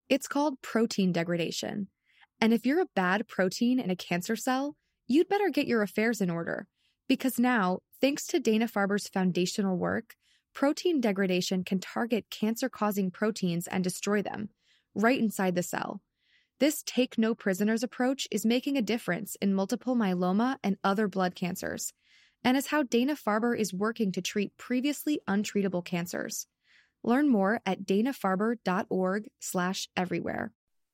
It's called protein degradation. And if you're a bad protein in a cancer cell, you'd better get your affairs in order. Because now, thanks to Dana-Farber's foundational work, protein degradation can target cancer-causing proteins and destroy them, right inside the cell. This take-no-prisoners approach is making a difference in multiple myeloma and other blood cancers, and is how Dana-Farber is working to treat previously untreatable cancers. Learn more at danafarber.org/everywhere.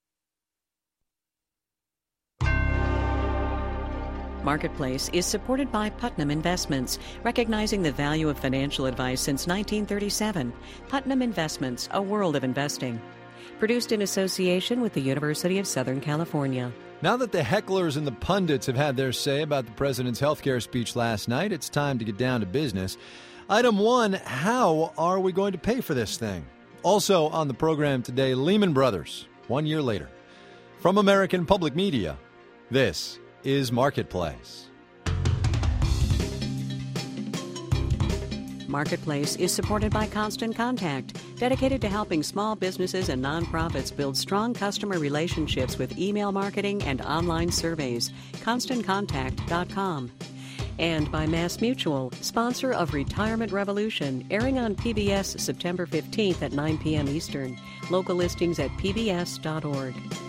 Marketplace is supported by Putnam Investments, recognizing the value of financial advice since 1937. Putnam Investments, a world of investing. Produced in association with the University of Southern California. Now that the hecklers and the pundits have had their say about the president's healthcare speech last night, it's time to get down to business. Item 1, how are we going to pay for this thing? Also on the program today, Lehman Brothers, 1 year later. From American Public Media, this is Marketplace. Marketplace is supported by Constant Contact, dedicated to helping small businesses and nonprofits build strong customer relationships with email marketing and online surveys. ConstantContact.com. And by MassMutual, sponsor of Retirement Revolution, airing on PBS September 15th at 9 p.m. Eastern. Local listings at pbs.org.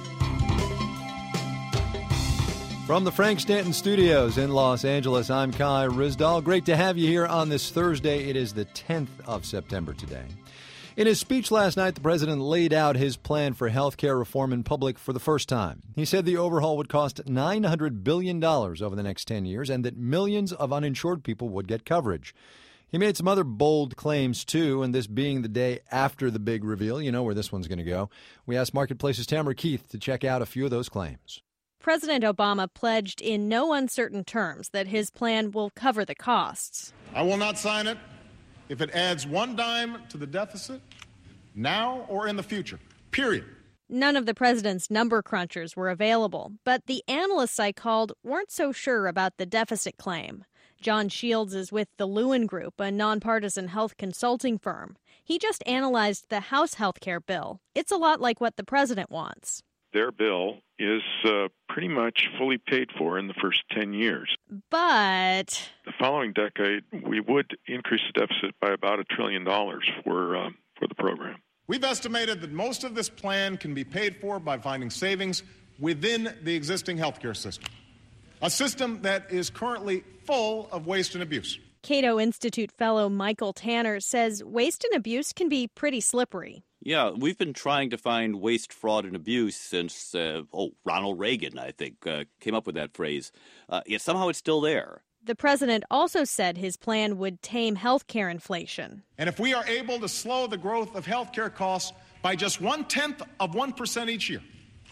From the Frank Stanton Studios in Los Angeles, I'm Kai Ryssdal. Great to have you here on this Thursday. It is the 10th of September today. In his speech last night, the president laid out his plan for health care reform in public for the first time. He said the overhaul would cost $900 billion over the next 10 years and that millions of uninsured people would get coverage. He made some other bold claims, too, and this being the day after the big reveal, you know where this one's going to go. We asked Marketplace's Tamara Keith to check out a few of those claims. President Obama pledged in no uncertain terms that his plan will cover the costs. I will not sign it if it adds one dime to the deficit, now or in the future, period. None of the president's number crunchers were available, but the analysts I called weren't so sure about the deficit claim. John Shields is with the Lewin Group, a nonpartisan health consulting firm. He just analyzed the House health care bill. It's a lot like what the president wants. Their bill is pretty much fully paid for in the first 10 years. But the following decade, we would increase the deficit by about $1 trillion for the program. We've estimated that most of this plan can be paid for by finding savings within the existing healthcare system, a system that is currently full of waste and abuse. Cato Institute fellow Michael Tanner says waste and abuse can be pretty slippery. Yeah, we've been trying to find waste, fraud, and abuse since, Ronald Reagan, I think, came up with that phrase. Yet somehow it's still there. The president also said his plan would tame health care inflation. And if we are able to slow the growth of health care costs by just 0.1% each year,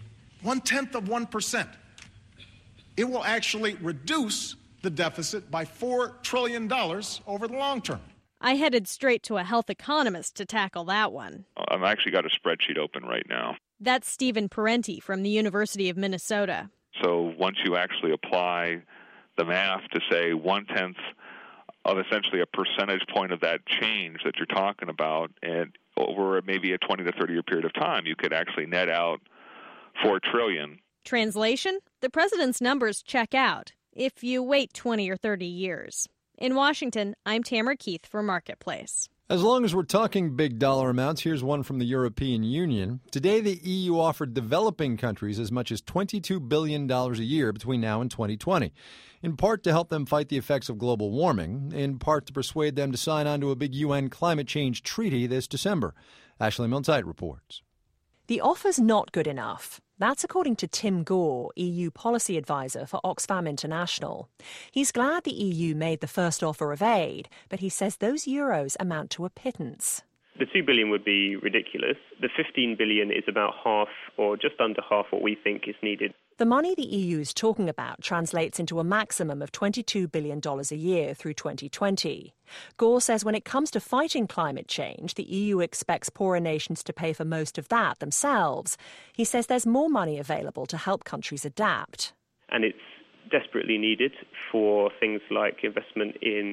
0.1%, it will actually reduce the deficit by $4 trillion over the long term. I headed straight to a health economist to tackle that one. I've actually got a spreadsheet open right now. That's Stephen Parenti from the University of Minnesota. So once you actually apply the math to say 1/10 of essentially a percentage point of that change that you're talking about, and over maybe a 20 to 30 year period of time, you could actually net out $4 trillion. Translation? The president's numbers check out if you wait 20 or 30 years. In Washington, I'm Tamara Keith for Marketplace. As long as we're talking big dollar amounts, here's one from the European Union. Today, the EU offered developing countries as much as $22 billion a year between now and 2020, in part to help them fight the effects of global warming, in part to persuade them to sign on to a big UN climate change treaty this December. Ashley Milne-Tite reports. The offer's not good enough. That's according to Tim Gore, EU policy advisor for Oxfam International. He's glad the EU made the first offer of aid, but he says those euros amount to a pittance. The $2 billion would be ridiculous. The $15 billion is about half or just under half what we think is needed. The money the EU is talking about translates into a maximum of $22 billion a year through 2020. Gore says when it comes to fighting climate change, the EU expects poorer nations to pay for most of that themselves. He says there's more money available to help countries adapt. And it's desperately needed for things like investment in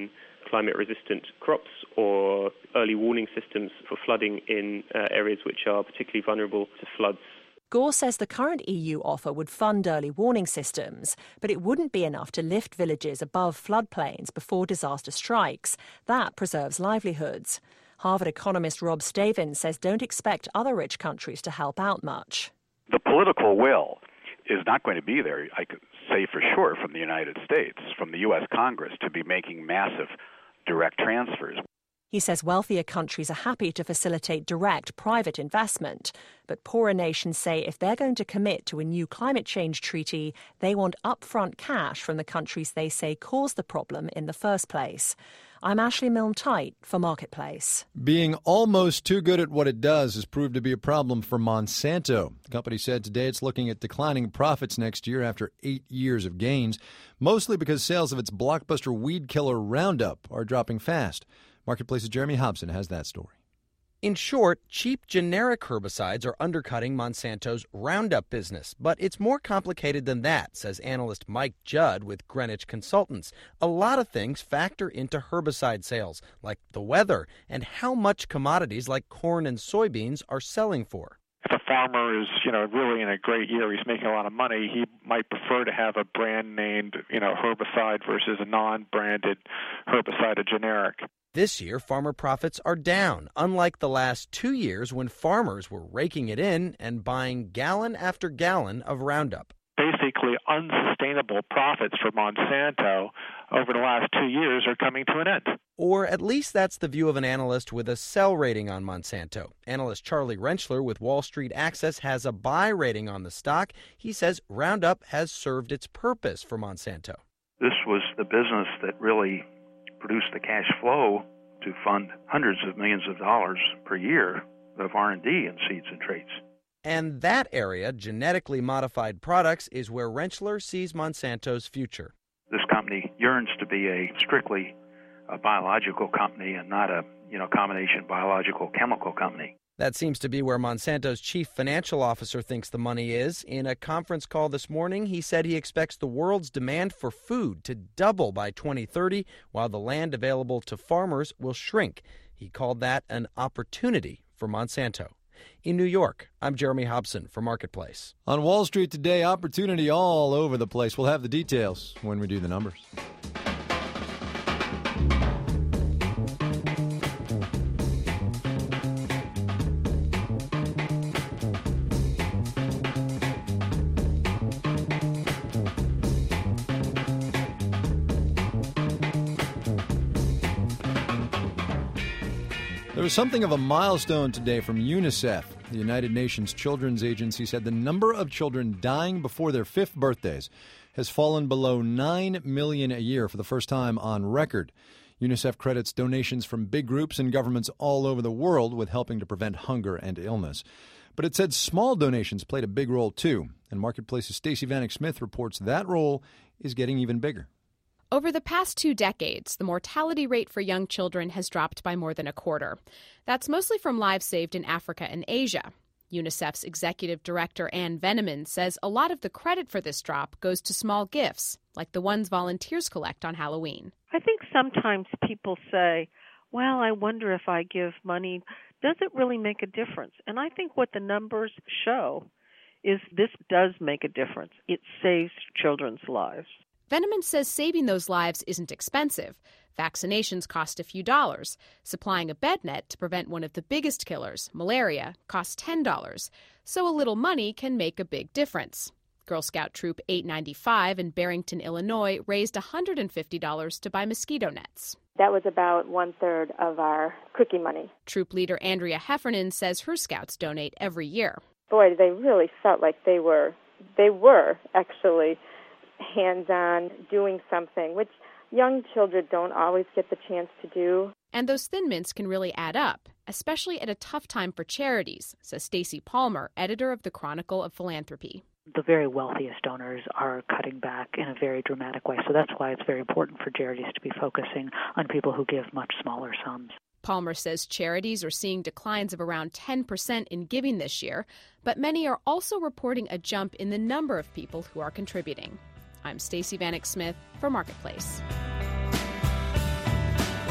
climate-resistant crops or early warning systems for flooding in areas which are particularly vulnerable to floods. Gore says the current EU offer would fund early warning systems, but it wouldn't be enough to lift villages above floodplains before disaster strikes. That preserves livelihoods. Harvard economist Rob Stavin says don't expect other rich countries to help out much. The political will is not going to be there, I could say for sure, from the United States, from the U.S. Congress, to be making massive direct transfers. He says wealthier countries are happy to facilitate direct private investment. But poorer nations say if they're going to commit to a new climate change treaty, they want upfront cash from the countries they say caused the problem in the first place. I'm Ashley Milne-Tite for Marketplace. Being almost too good at what it does has proved to be a problem for Monsanto. The company said today it's looking at declining profits next year after 8 years of gains, mostly because sales of its blockbuster weed killer Roundup are dropping fast. Marketplace's Jeremy Hobson has that story. In short, cheap generic herbicides are undercutting Monsanto's Roundup business. But it's more complicated than that, says analyst Mike Judd with Greenwich Consultants. A lot of things factor into herbicide sales, like the weather and how much commodities like corn and soybeans are selling for. If a farmer is, really in a great year, he's making a lot of money, he might prefer to have a brand-named, herbicide versus a non-branded herbicide, a generic. This year, farmer profits are down, unlike the last 2 years when farmers were raking it in and buying gallon after gallon of Roundup. Basically, unsustainable profits for Monsanto over the last 2 years are coming to an end. Or at least that's the view of an analyst with a sell rating on Monsanto. Analyst Charlie Rentschler with Wall Street Access has a buy rating on the stock. He says Roundup has served its purpose for Monsanto. This was the business that really produced the cash flow to fund hundreds of millions of dollars per year of R&D in seeds and traits. And that area, genetically modified products, is where Rentschler sees Monsanto's future. This company yearns to be a strictly biological company and not a combination biological-chemical company. That seems to be where Monsanto's chief financial officer thinks the money is. In a conference call this morning, he said he expects the world's demand for food to double by 2030, while the land available to farmers will shrink. He called that an opportunity for Monsanto. In New York, I'm Jeremy Hobson for Marketplace. On Wall Street today, opportunity all over the place. We'll have the details when we do the numbers. There was something of a milestone today from UNICEF. The United Nations Children's Agency said the number of children dying before their 5th birthdays has fallen below 9 million a year for the first time on record. UNICEF credits donations from big groups and governments all over the world with helping to prevent hunger and illness. But it said small donations played a big role too. And Marketplace's Stacey Vanek Smith reports that role is getting even bigger. Over the past 2 decades, the mortality rate for young children has dropped by more than a quarter. That's mostly from lives saved in Africa and Asia. UNICEF's executive director, Anne Veneman, says a lot of the credit for this drop goes to small gifts, like the ones volunteers collect on Halloween. I think sometimes people say, well, I wonder if I give money, does it really make a difference? And I think what the numbers show is this does make a difference. It saves children's lives. Veneman says saving those lives isn't expensive. Vaccinations cost a few dollars. Supplying a bed net to prevent one of the biggest killers, malaria, costs $10. So a little money can make a big difference. Girl Scout Troop 895 in Barrington, Illinois, raised $150 to buy mosquito nets. That was about 1/3 of our cookie money. Troop leader Andrea Heffernan says her scouts donate every year. Boy, they really felt like they were actually hands-on doing something, which young children don't always get the chance to do. And those thin mints can really add up, especially at a tough time for charities, says Stacey Palmer, editor of the Chronicle of Philanthropy. The very wealthiest donors are cutting back in a very dramatic way, so that's why it's very important for charities to be focusing on people who give much smaller sums. Palmer says charities are seeing declines of around 10% in giving this year, but many are also reporting a jump in the number of people who are contributing. I'm Stacey Vanek Smith for Marketplace.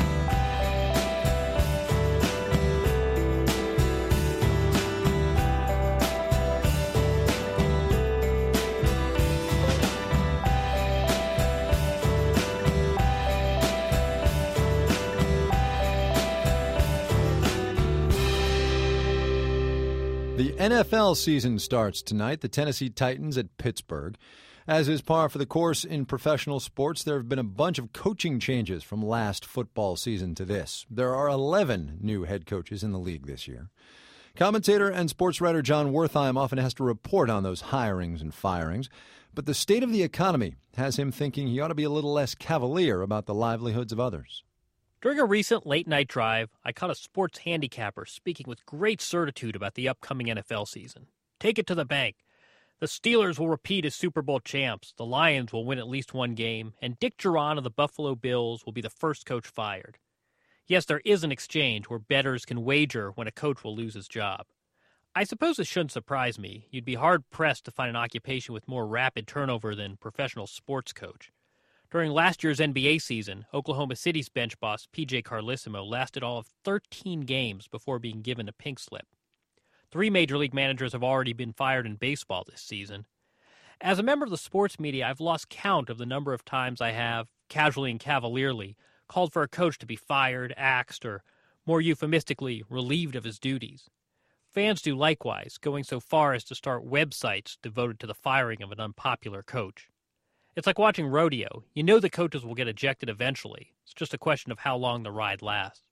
NFL season starts tonight. The Tennessee Titans at Pittsburgh. As is par for the course in professional sports, there have been a bunch of coaching changes from last football season to this. There are 11 new head coaches in the league this year. Commentator and sports writer John Wertheim often has to report on those hirings and firings, but the state of the economy has him thinking he ought to be a little less cavalier about the livelihoods of others. During a recent late-night drive, I caught a sports handicapper speaking with great certitude about the upcoming NFL season. Take it to the bank. The Steelers will repeat as Super Bowl champs, the Lions will win at least one game, and Dick Jauron of the Buffalo Bills will be the first coach fired. Yes, there is an exchange where bettors can wager when a coach will lose his job. I suppose it shouldn't surprise me. You'd be hard-pressed to find an occupation with more rapid turnover than professional sports coach. During last year's NBA season, Oklahoma City's bench boss P.J. Carlesimo lasted all of 13 games before being given a pink slip. 3 major league managers have already been fired in baseball this season. As a member of the sports media, I've lost count of the number of times I have, casually and cavalierly, called for a coach to be fired, axed, or, more euphemistically, relieved of his duties. Fans do likewise, going so far as to start websites devoted to the firing of an unpopular coach. It's like watching rodeo. You know the coaches will get ejected eventually. It's just a question of how long the ride lasts.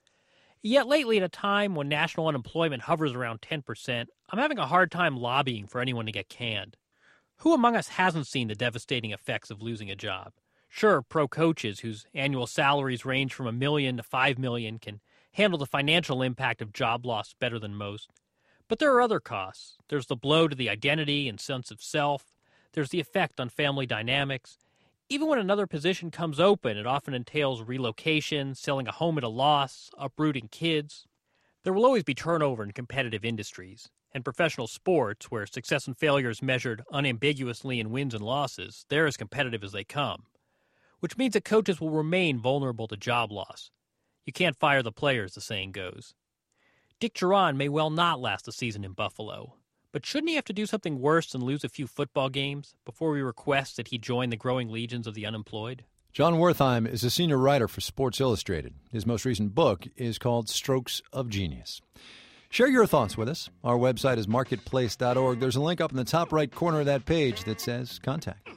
Yet lately, at a time when national unemployment hovers around 10%, I'm having a hard time lobbying for anyone to get canned. Who among us hasn't seen the devastating effects of losing a job? Sure, pro coaches whose annual salaries range from $1 million to $5 million can handle the financial impact of job loss better than most. But there are other costs. There's the blow to the identity and sense of self. There's the effect on family dynamics. Even when another position comes open, it often entails relocation, selling a home at a loss, uprooting kids. There will always be turnover in competitive industries. And professional sports, where success and failure is measured unambiguously in wins and losses, they're as competitive as they come. Which means that coaches will remain vulnerable to job loss. You can't fire the players, the saying goes. Dick Jauron may well not last a season in Buffalo. But shouldn't he have to do something worse than lose a few football games before we request that he join the growing legions of the unemployed? John Wertheim is a senior writer for Sports Illustrated. His most recent book is called Strokes of Genius. Share your thoughts with us. Our website is marketplace.org. There's a link up in the top right corner of that page that says Contact.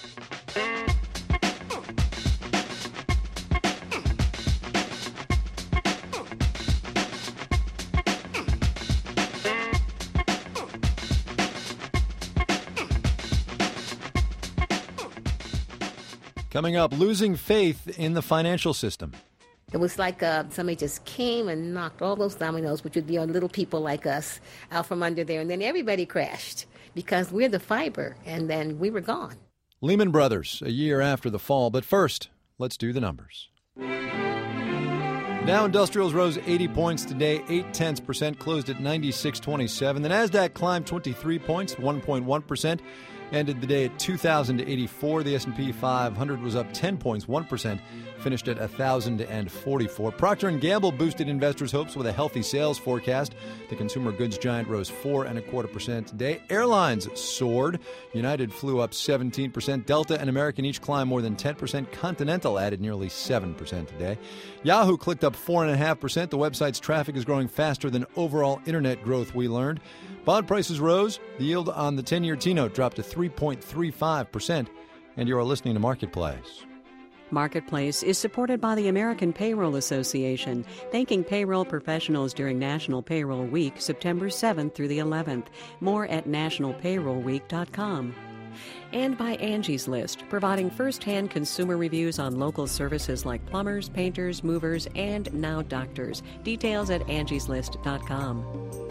Coming up, losing faith in the financial system. It was like somebody just came and knocked all those dominoes, which would be on little people like us, out from under there. And then everybody crashed because we're the fiber, and then we were gone. Lehman Brothers, a year after the fall. But first, let's do the numbers. Dow Industrials rose 80 points today, 0.8%, closed at 96.27. The Nasdaq climbed 23 points, 1.1%. Ended the day at 2,084. The S&P 500 was up 10 points, 1%, finished at 1,044. Procter & Gamble boosted investors' hopes with a healthy sales forecast. The consumer goods giant rose 4.25% today. Airlines soared. United flew up 17%. Delta and American each climbed more than 10%. Continental added nearly 7% today. Yahoo clicked up 4.5%. The website's traffic is growing faster than overall internet growth, we learned. Bond prices rose. The yield on the 10-year T-note dropped to 3.35%. And you're listening to Marketplace. Marketplace is supported by the American Payroll Association, thanking payroll professionals during National Payroll Week, September 7th through the 11th. More at nationalpayrollweek.com. And by Angie's List, providing first-hand consumer reviews on local services like plumbers, painters, movers, and now doctors. Details at angieslist.com.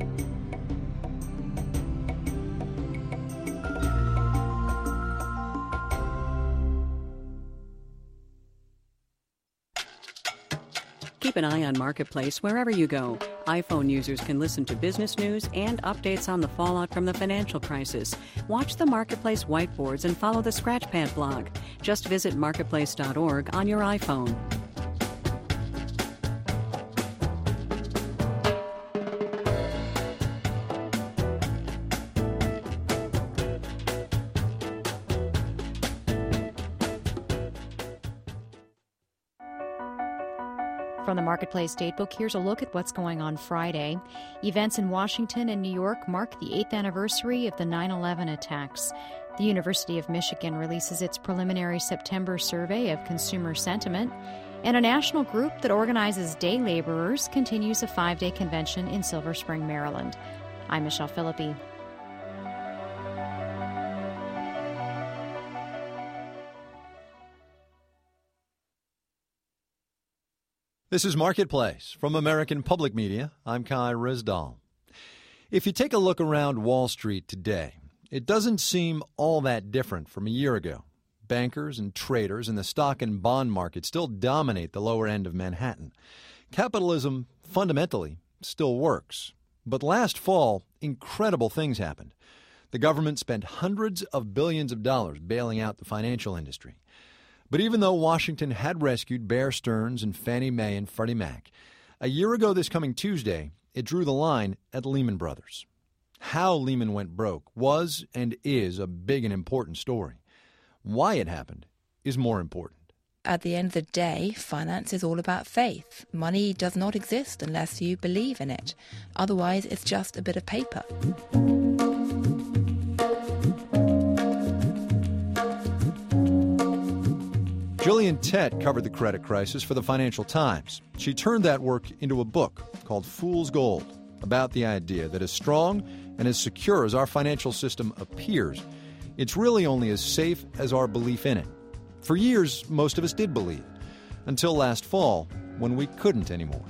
Keep an eye on Marketplace wherever you go. iPhone users can listen to business news and updates on the fallout from the financial crisis. Watch the Marketplace whiteboards and follow the Scratchpad blog. Just visit marketplace.org on your iPhone. From the Marketplace Datebook, here's a look at what's going on Friday. Events in Washington and New York mark the 8th anniversary of the 9/11 attacks. The University of Michigan releases its preliminary September survey of consumer sentiment. And a national group that organizes day laborers continues a 5-day convention in Silver Spring, Maryland. I'm Michelle Philippi. This is Marketplace from American Public Media. I'm Kai Risdal. If you take a look around Wall Street today, it doesn't seem all that different from a year ago. Bankers and traders in the stock and bond market still dominate the lower end of Manhattan. Capitalism fundamentally still works. But last fall, incredible things happened. The government spent hundreds of billions of dollars bailing out the financial industry. But even though Washington had rescued Bear Stearns and Fannie Mae and Freddie Mac, a year ago this coming Tuesday, it drew the line at Lehman Brothers. How Lehman went broke was and is a big and important story. Why it happened is more important. At the end of the day, finance is all about faith. Money does not exist unless you believe in it. Otherwise, it's just a bit of paper. Gillian Tett covered the credit crisis for the Financial Times. She turned that work into a book called Fool's Gold, about the idea that as strong and as secure as our financial system appears, it's really only as safe as our belief in it. For years, most of us did believe, until last fall, when we couldn't anymore.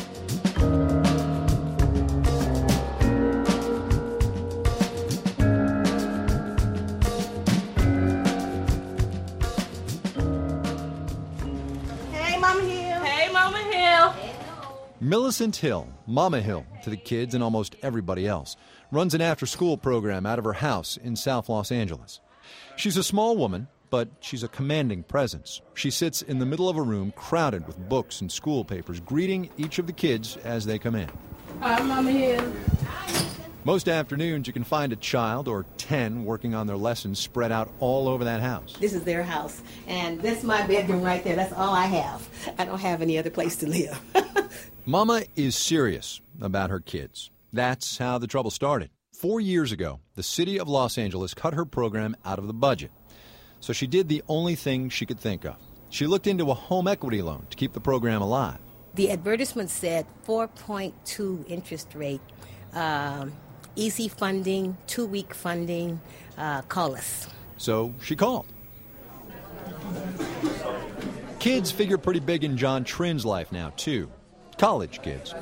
Millicent Hill, Mama Hill to the kids and almost everybody else, runs an after-school program out of her house in South Los Angeles. She's a small woman, but she's a commanding presence. She sits in the middle of a room crowded with books and school papers, greeting each of the kids as they come in. Hi, Mama Hill. Most afternoons, you can find a child or 10 working on their lessons spread out all over that house. This is their house, and this is my bedroom right there. That's all I have. I don't have any other place to live. Mama is serious about her kids. That's how the trouble started. 4 years ago, the city of Los Angeles cut her program out of the budget. So she did the only thing she could think of. She looked into a home equity loan to keep the program alive. The advertisement said 4.2 interest rate, easy funding, 2-week funding, call us. So she called. Kids figure pretty big in John Trin's life now, too. College kids.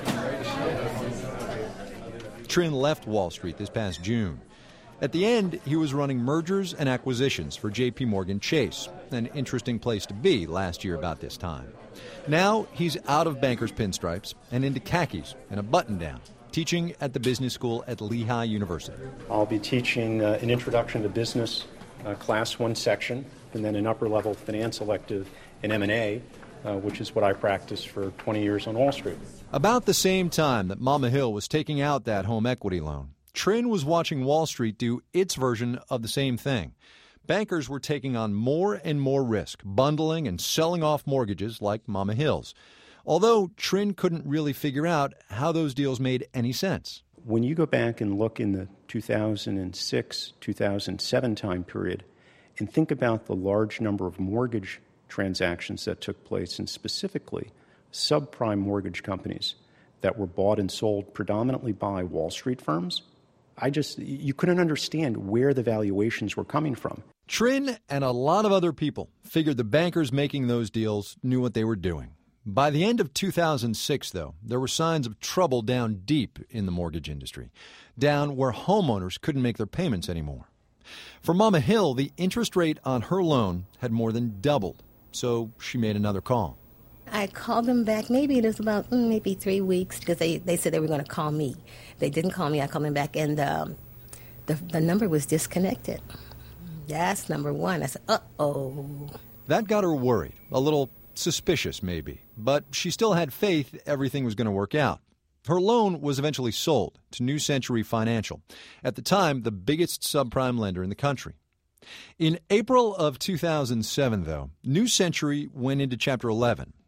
Trin left Wall Street this past June. At the end, he was running mergers and acquisitions for J.P. Morgan Chase, an interesting place to be last year about this time. Now he's out of banker's pinstripes and into khakis and a button-down, teaching at the business school at Lehigh University. I'll be teaching an introduction to business, class 1 section, and then an upper-level finance elective in M&A, which is what I practiced for 20 years on Wall Street. About the same time that Mama Hill was taking out that home equity loan, Trin was watching Wall Street do its version of the same thing. Bankers were taking on more and more risk, bundling and selling off mortgages like Mama Hill's. Although Trin couldn't really figure out how those deals made any sense. When you go back and look in the 2006, 2007 time period and think about the large number of mortgage transactions that took place, and specifically subprime mortgage companies that were bought and sold predominantly by Wall Street firms, you couldn't understand where the valuations were coming from. Trin and a lot of other people figured the bankers making those deals knew what they were doing. By the end of 2006, though, there were signs of trouble down deep in the mortgage industry, down where homeowners couldn't make their payments anymore. For Mama Hill, the interest rate on her loan had more than doubled, so she made another call. I called them back. Maybe it was about 3 weeks because they said they were going to call me. They didn't call me. I called them back, and the number was disconnected. That's number one. I said, uh-oh. That got her worried, a little suspicious maybe, but she still had faith everything was going to work out. Her loan was eventually sold to New Century Financial, at the time the biggest subprime lender in the country. In April of 2007, though, New Century went into Chapter 11,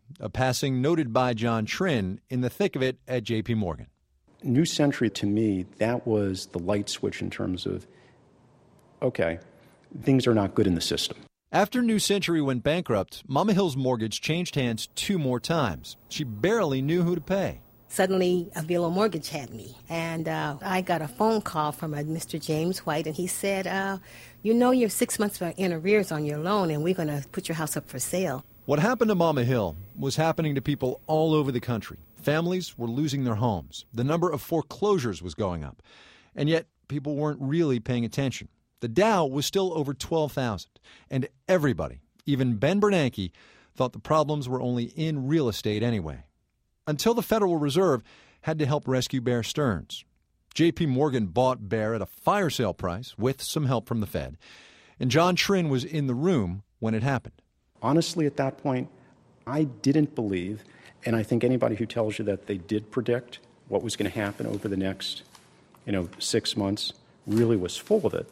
a passing noted by John Trinh in the thick of it at J.P. Morgan. New Century, to me, that was the light switch in terms of, okay, things are not good in the system. After New Century went bankrupt, Mama Hill's mortgage changed hands 2 more times. She barely knew who to pay. Suddenly, Avila Mortgage had me, and I got a phone call from Mr. James White, and he said, you're 6 months in arrears on your loan, and we're going to put your house up for sale. What happened to Mama Hill was happening to people all over the country. Families were losing their homes. The number of foreclosures was going up. And yet, people weren't really paying attention. The Dow was still over 12,000. And everybody, even Ben Bernanke, thought the problems were only in real estate anyway. Until the Federal Reserve had to help rescue Bear Stearns. J.P. Morgan bought Bear at a fire sale price with some help from the Fed. And John Trinh was in the room when it happened. Honestly, at that point, I didn't believe, and I think anybody who tells you that they did predict what was going to happen over the next, 6 months really was full of it.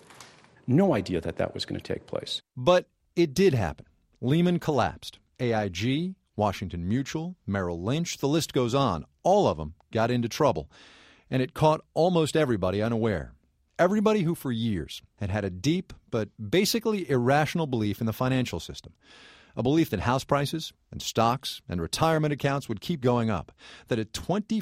No idea that that was going to take place. But it did happen. Lehman collapsed. AIG, Washington Mutual, Merrill Lynch, the list goes on. All of them got into trouble. And it caught almost everybody unaware. Everybody who for years had had a deep but basically irrational belief in the financial system. A belief that house prices and stocks and retirement accounts would keep going up. That a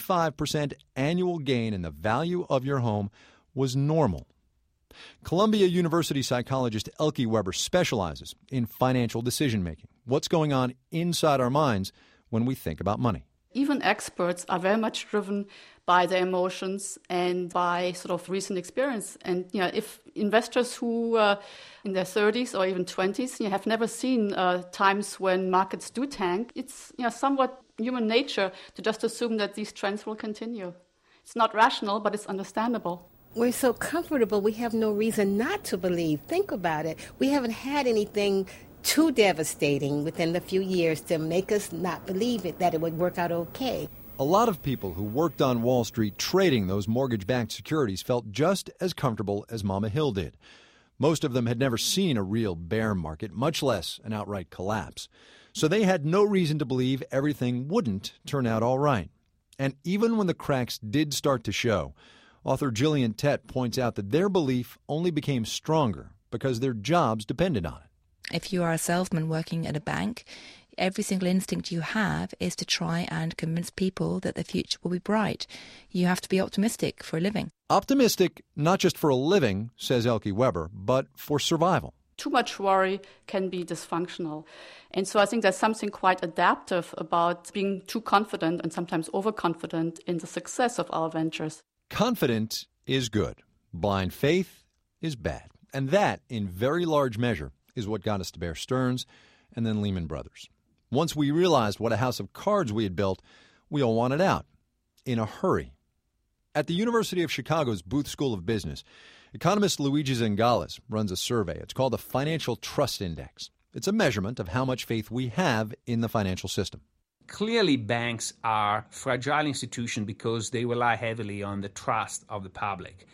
25% annual gain in the value of your home was normal. Columbia University psychologist Elke Weber specializes in financial decision-making. What's going on inside our minds when we think about money? Even experts are very much driven by their emotions and by sort of recent experience. And if investors who in their 30s or even 20s have never seen times when markets do tank, it's somewhat human nature to just assume that these trends will continue. It's not rational, but it's understandable. We're so comfortable, we have no reason not to believe. Think about it. We haven't had anything too devastating within the few years to make us not believe it, that it would work out okay. A lot of people who worked on Wall Street trading those mortgage-backed securities felt just as comfortable as Mama Hill did. Most of them had never seen a real bear market, much less an outright collapse. So they had no reason to believe everything wouldn't turn out all right. And even when the cracks did start to show, author Gillian Tett points out that their belief only became stronger because their jobs depended on it. If you are a salesman working at a bank, every single instinct you have is to try and convince people that the future will be bright. You have to be optimistic for a living. Optimistic, not just for a living, says Elke Weber, but for survival. Too much worry can be dysfunctional. And so I think there's something quite adaptive about being too confident and sometimes overconfident in the success of our ventures. Confident is good. Blind faith is bad. And that, in very large measure, is what got us to Bear Stearns and then Lehman Brothers. Once we realized what a house of cards we had built, we all wanted out. In a hurry. At the University of Chicago's Booth School of Business, economist Luigi Zingales runs a survey. It's called the Financial Trust Index. It's a measurement of how much faith we have in the financial system. Clearly, banks are fragile institutions because they rely heavily on the trust of the public.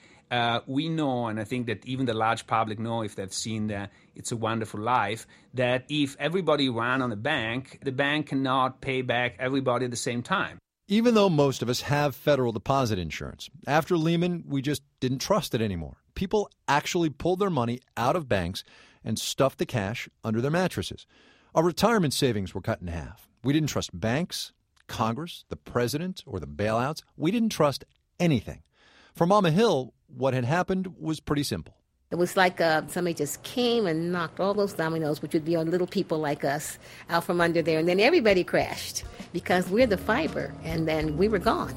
We know, and I think that even the large public know if they've seen It's a Wonderful Life, that if everybody ran on the bank cannot pay back everybody at the same time. Even though most of us have federal deposit insurance, after Lehman, we just didn't trust it anymore. People actually pulled their money out of banks and stuffed the cash under their mattresses. Our retirement savings were cut in half. We didn't trust banks, Congress, the president, or the bailouts. We didn't trust anything. For Mama Hill, what had happened was pretty simple. It was like somebody just came and knocked all those dominoes, which would be on little people like us, out from under there. And then everybody crashed because we're the fiber, and then we were gone.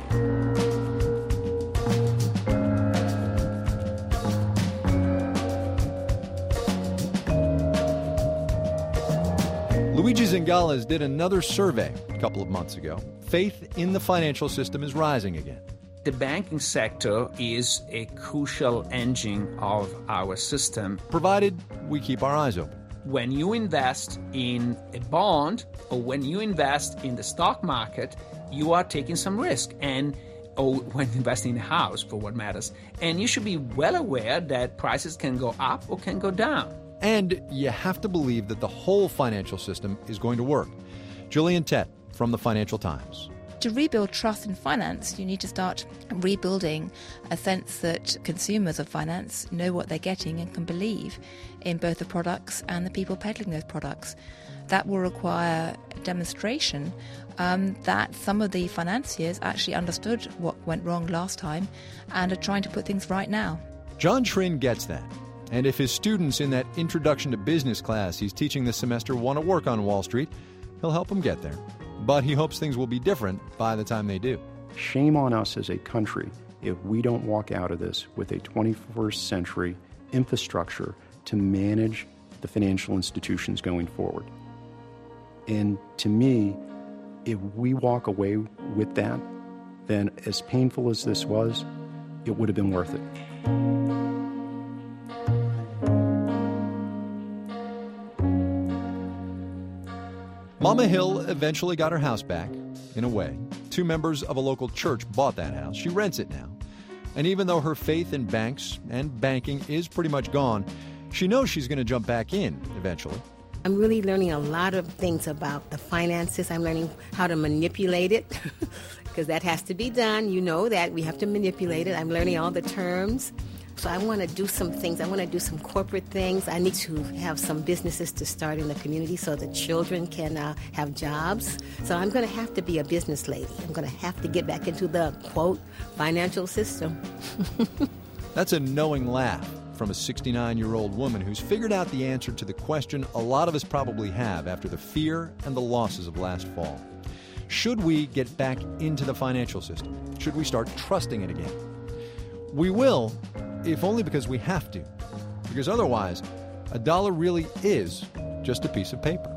Luigi Zingales did another survey a couple of months ago. Faith in the financial system is rising again. The banking sector is a crucial engine of our system. Provided we keep our eyes open. When you invest in a bond or when you invest in the stock market, you are taking some risk. Or when investing in a house, for what matters. And you should be well aware that prices can go up or can go down. And you have to believe that the whole financial system is going to work. Gillian Tett from the Financial Times. To rebuild trust in finance, you need to start rebuilding a sense that consumers of finance know what they're getting and can believe in both the products and the people peddling those products. That will require demonstration that some of the financiers actually understood what went wrong last time and are trying to put things right now. John Trin gets that. And if his students in that Introduction to Business class he's teaching this semester want to work on Wall Street, he'll help them get there. But he hopes things will be different by the time they do. Shame on us as a country if we don't walk out of this with a 21st century infrastructure to manage the financial institutions going forward. And to me, if we walk away with that, then as painful as this was, it would have been worth it. Mama Hill eventually got her house back, in a way. 2 members of a local church bought that house. She rents it now. And even though her faith in banks and banking is pretty much gone, she knows she's going to jump back in eventually. I'm really learning a lot of things about the finances. I'm learning how to manipulate it, because that has to be done. You know that we have to manipulate it. I'm learning all the terms. So I want to do some things. I want to do some corporate things. I need to have some businesses to start in the community so the children can have jobs. So I'm going to have to be a business lady. I'm going to have to get back into the, quote, financial system. That's a knowing laugh from a 69-year-old woman who's figured out the answer to the question a lot of us probably have after the fear and the losses of last fall. Should we get back into the financial system? Should we start trusting it again? We will, if only because we have to. Because otherwise, a dollar really is just a piece of paper.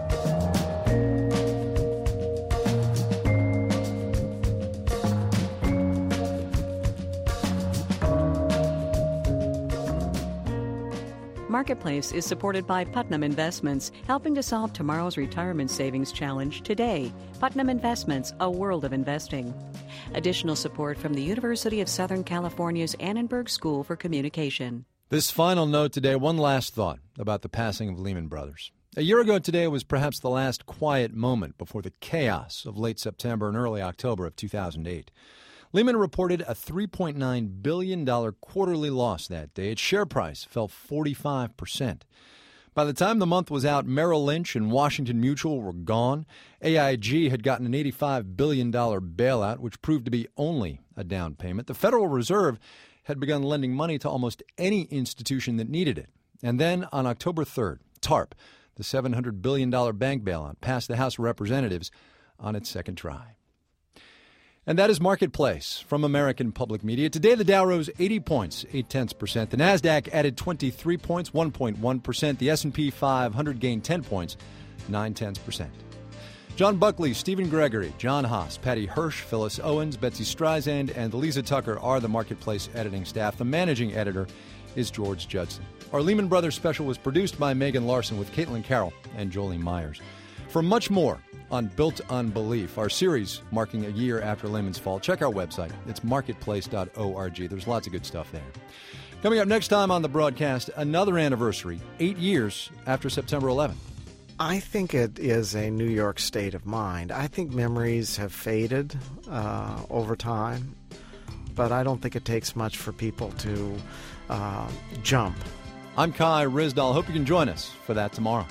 Marketplace is supported by Putnam Investments, helping to solve tomorrow's retirement savings challenge today. Putnam Investments, a world of investing. Additional support from the University of Southern California's Annenberg School for Communication. This final note today, one last thought about the passing of Lehman Brothers. A year ago today was perhaps the last quiet moment before the chaos of late September and early October of 2008. Lehman reported a $3.9 billion quarterly loss that day. Its share price fell 45%. By the time the month was out, Merrill Lynch and Washington Mutual were gone. AIG had gotten an $85 billion bailout, which proved to be only a down payment. The Federal Reserve had begun lending money to almost any institution that needed it. And then on October 3rd, TARP, the $700 billion bank bailout, passed the House of Representatives on its second try. And that is Marketplace from American Public Media. Today, the Dow rose 80 points, 0.8%. The Nasdaq added 23 points, 1.1%. The S&P 500 gained 10 points, 0.9%. John Buckley, Stephen Gregory, John Haas, Patty Hirsch, Phyllis Owens, Betsy Streisand, and Lisa Tucker are the Marketplace editing staff. The managing editor is George Judson. Our Lehman Brothers special was produced by Megan Larson with Caitlin Carroll and Jolie Myers. For much more on Built on Belief, our series marking a year after Lehman's fall, check our website. It's marketplace.org. There's lots of good stuff there. Coming up next time on the broadcast, another anniversary, 8 years after September 11th. I think it is a New York state of mind. I think memories have faded over time, but I don't think it takes much for people to jump. I'm Kai Ryssdal. Hope you can join us for that tomorrow.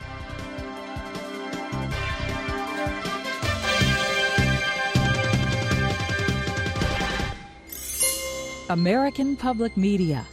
American Public Media.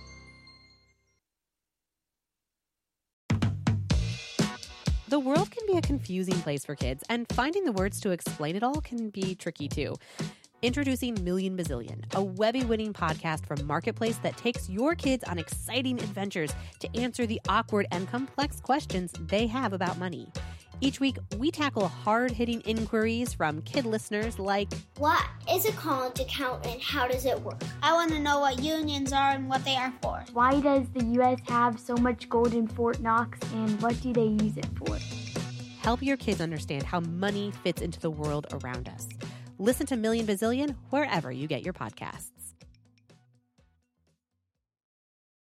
The world can be a confusing place for kids, and finding the words to explain it all can be tricky too. Introducing Million Bazillion, a Webby-winning podcast from Marketplace that takes your kids on exciting adventures to answer the awkward and complex questions they have about money. Each week, we tackle hard-hitting inquiries from kid listeners like, what is a college account and how does it work? I want to know what unions are and what they are for. Why does the U.S. have so much gold in Fort Knox and what do they use it for? Help your kids understand how money fits into the world around us. Listen to Million Bazillion wherever you get your podcasts.